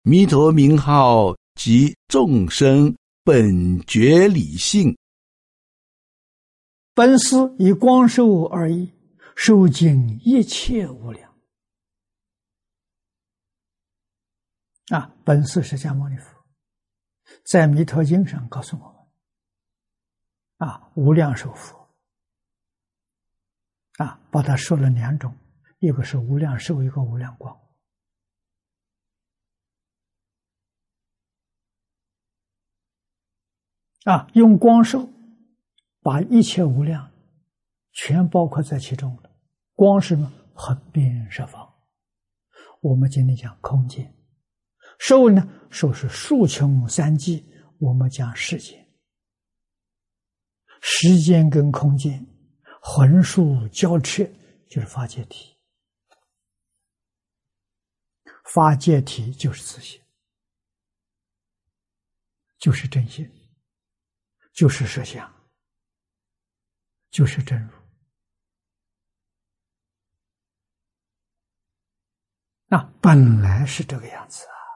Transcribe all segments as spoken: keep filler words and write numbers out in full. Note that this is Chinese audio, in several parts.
弥陀名号即众生本觉理性。 本师以光寿而已，受尽一切无量。啊，本师释迦牟尼佛在弥陀经上告诉我们，啊，无量寿佛，啊，把它说了两种，一个是无量寿，一个无量光。啊，用光寿把一切无量全包括在其中了。光是呢，横遍十方。我们今天讲空间，寿呢，寿是数穷三际，我们讲世间。时间跟空间横竖交织，就是法界体。法界体就是自性，就是真心，就是实相，就是真如。那本来是这个样子啊！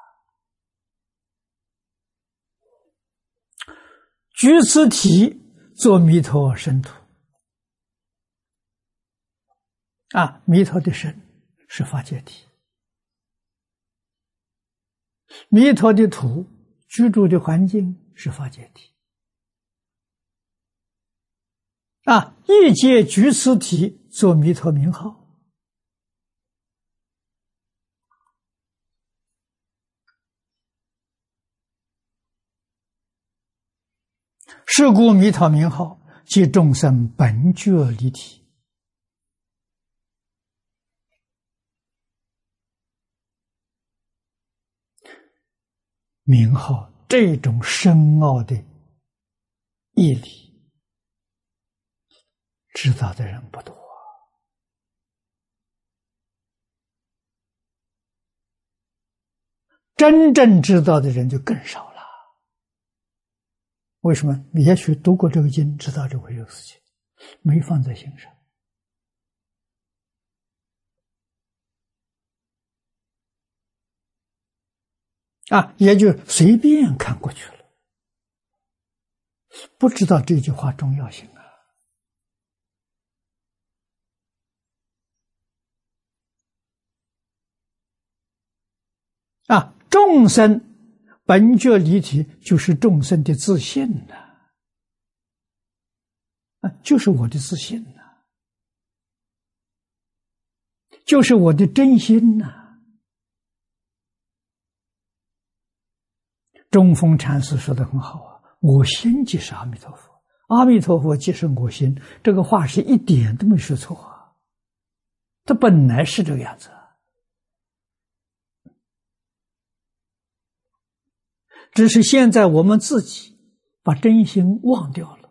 举此体作弥陀身土啊，弥陀的身是法界体，弥陀的土居住的环境是法界体啊，一切举此体作弥陀名号。是故弥陀名号即众生本觉离体。名号这种深奥的义理，知道的人不多，真正知道的人就更少了。为什么？也许读过这个经，知道这回事情，没放在心上啊，也就随便看过去了，不知道这句话重要性啊！啊，众生本觉离体就是众生的自信呐、啊，就是我的自信呐、啊，就是我的真心呐、啊。中峰禅师说的很好啊，我心即是阿弥陀佛，阿弥陀佛即是我心，这个话是一点都没说错啊，它本来是这个样子。只是现在我们自己把真心忘掉了，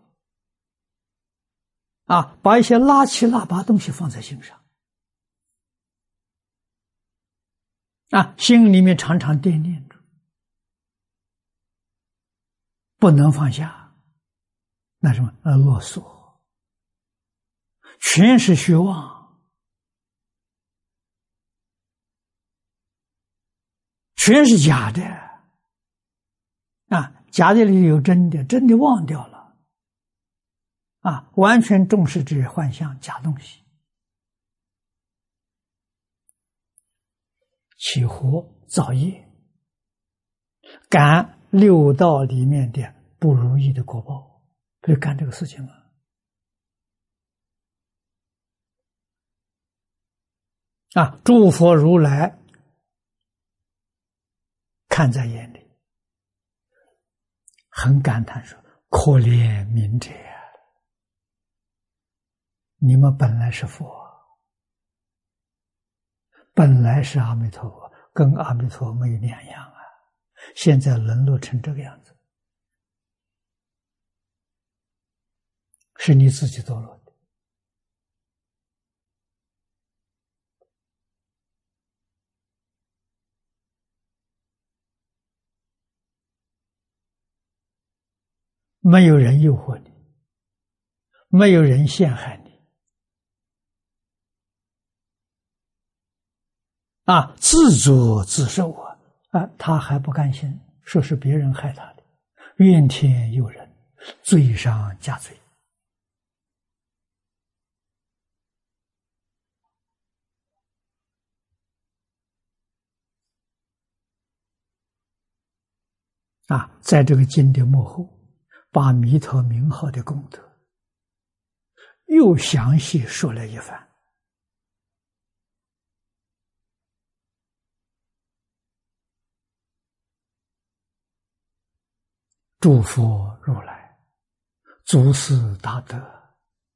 啊，把一些拉七拉八东西放在心上，啊，心里面常常惦念着，不能放下，那什么呃啰嗦，全是虚妄，全是假的。啊，假的里有真的，真的忘掉了，啊，完全重视这些幻象假东西，起火造业，感六道里面的不如意的果报，可以干这个事情吗？啊，诸佛如来看在眼里，很感叹说：“可怜悯者呀，你们本来是佛，本来是阿弥陀佛，跟阿弥陀没两样啊！现在沦落成这个样子，是你自己堕落的。没有人诱惑你，没有人陷害你，啊，自作自受啊， 啊，他还不甘心，说是别人害他的，怨天尤人，罪上加罪。啊，在这个经的幕后，把弥陀名号的功德又详细说了一番。诸佛如来诸事大德，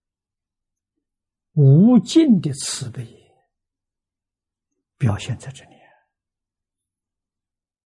无尽的慈悲表现在这里。